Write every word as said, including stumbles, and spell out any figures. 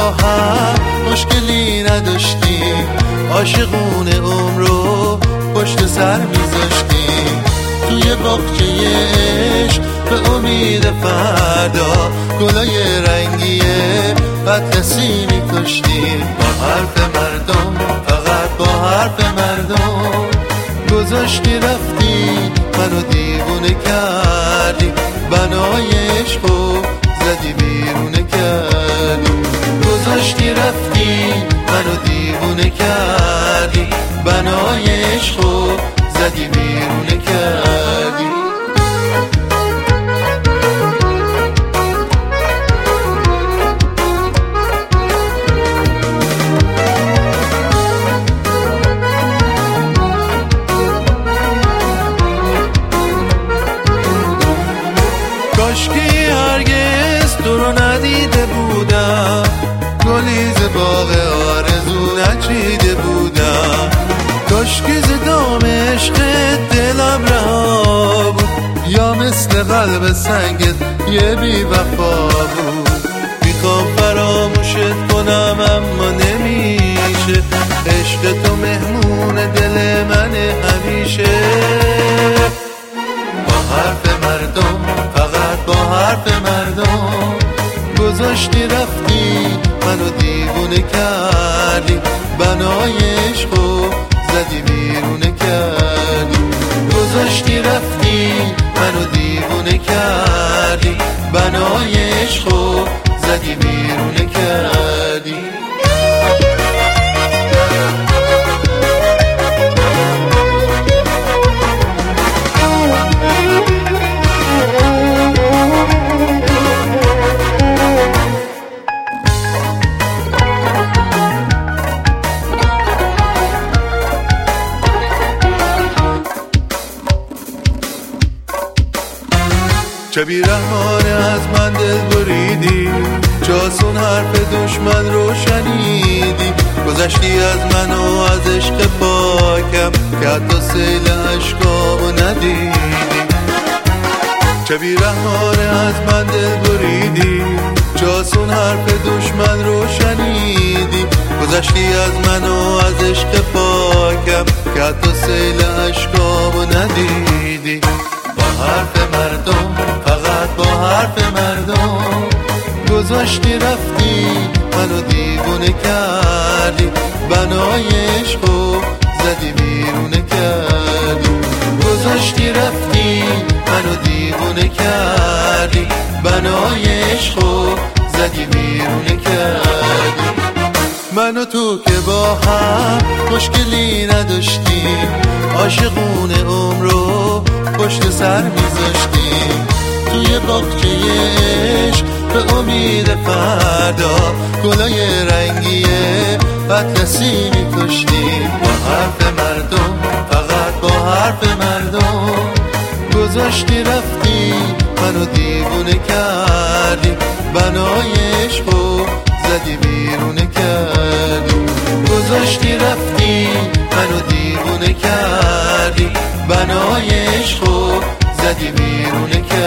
با هم مشکلی نداشتیم، عاشقونه عمر رو پشت سر میذاشتیم. توی باغچه عشق به امید فردا گلای رنگیه اطلسی میکشتیم. با حرف مردم، فقط با حرف مردم گذاشتی رفتی، منو دیوونه کردی، بنای عشقو زدی بیرونه کردی. گذاشتی رفتی، منو دیوونه کردی، بنای عشقو زدی بیرونه کردی. کاشکی هرگز تو رو ندیده بودم، گلیز باغ آرزو نچیده بودم. کاشکی ز دام عشق دلم رها بود، یا مثل قلب سنگت یه بی وفا بود. میخوام فراموشت کنم اما نمیشه، عشق تو مهمون دل منه همیشه. با حرف مردم، فقط با حرف مردم گذاشتی رفتی، منو دیوونه کردی، بنای عشقو زدی بیرونه کردی. گذاشتی رفتی، منو دیوونه کردی، بنای عشقو زدی بیرونه کردی. چه بیرحمانه از من دل بریدی، چاسون حرف دشمن رو شنیدی. گذشتی از من و از عشق پاکم که حتی سیل عشقامو ندیدی. چه بیرحمانه از من دل بریدی، چاسون حرف دشمن رو شنیدی. گذشتی از من و از عشق پاکم که حتی سیل عشقامو ندیدی. با حرف مردم، فقط با حرف مردم گذاشتی رفتی، منو دیوونه کردی، بنای عشقو زدی بیرونه کردی. گذاشتی رفتی، منو دیوونه کردی، بنای عشقو زدی بیرونه کردی. من و تو که با هم مشکلی نداشتیم، عاشقونه عمر رو پشت سر میذاشتیم. توی باغچه عشق به امید فردا گلای رنگیه اطلسی میکشتیم. با حرف مردم، فقط با حرف مردم گذاشتی رفتی، منو دیوونه کردی، بنای عشقو زدی بیرونه کردی. گذاشتی رفتی، منو دیوونه کردی، بنای عشقو زدی بیرونه کردی.